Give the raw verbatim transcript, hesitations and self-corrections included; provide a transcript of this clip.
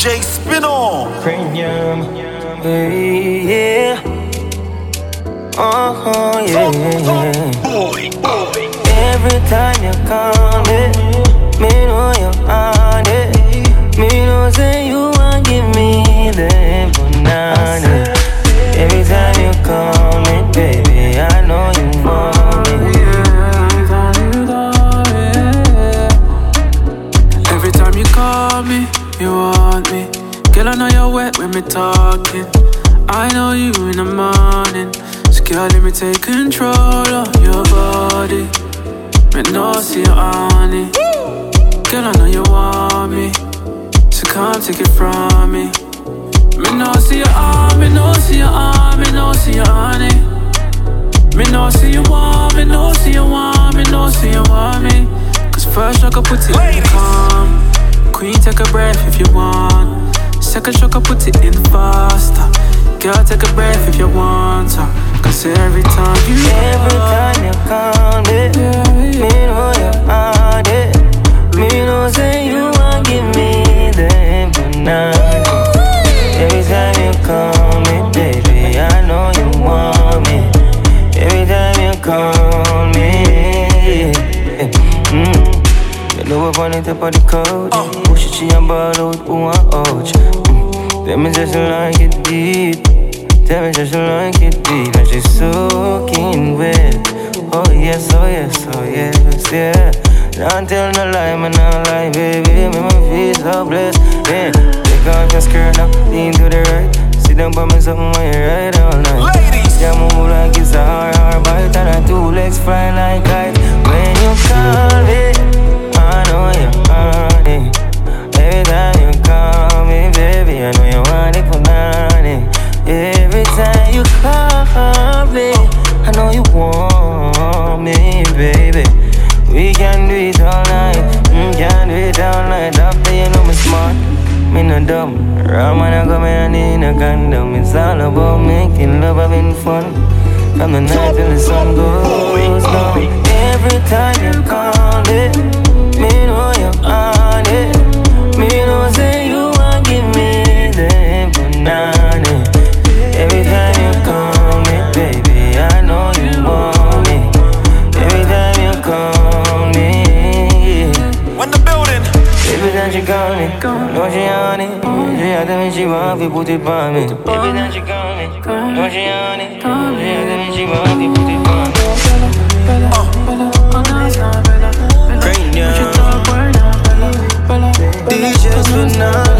J Spino. Premium. Hey, yeah. Oh, yeah, yeah. Boy, boy. Every time you call me, me know you're on it. Me know say you want give me the banana. Every time you call me, baby, I know you want me. Every time you call me, you want me. Girl, I know you're wet when me talking. I know you in the morning. So girl, let me take control of your body. Me know see you on it. Girl, I know you want me. So come take it from me. Me know see you on, me know see you on, me know see you on it. Me know see you want, me know see you want, me know see you want me. Cause first I could put it in calm. Queen, take a breath if you want. Second shock, I put it in faster. Girl, take a breath if you want to. Cause every time you Every time you call me, me know you're on it. Me know say you want give me the banana. Every time you call me, baby, I know you want me. Every time you call me, mm. You know up on the top of the coach. Push it, she and ball out, who I ouch. Tell me just like it deep. Tell me just like it deep. And she's soaking wet. Oh yes, oh yes, oh yes, yeah. Don't tell no lie, man, no lie, baby. Make my feel so blessed, yeah. Take off your skirt now, lean to the right. Sit down by me something when you ride all night. Ladies, yeah, move like it's a hard, hard bite. And her two legs fly like kite. When you call me, I know you're on it. Every time you call me, baby, I know you want it for money. Every time you call me, I know you want me, baby. We can do it all night, mm, can do it all night. After you know me smart, me no dumb. Ram and I come in and in a condom. It's all about making love, having fun. From the night till the sun goes down. Every time you call me, me know you're on it. Me know say you want give me the banana. Every time you call me, baby, I know you want me. Every time you call me, when the building. every time she call me, know she on it. She had to me she want to put it on me. Every time she call me, know she on it. She had to me she want to put it on me. Cranium, D Js for now.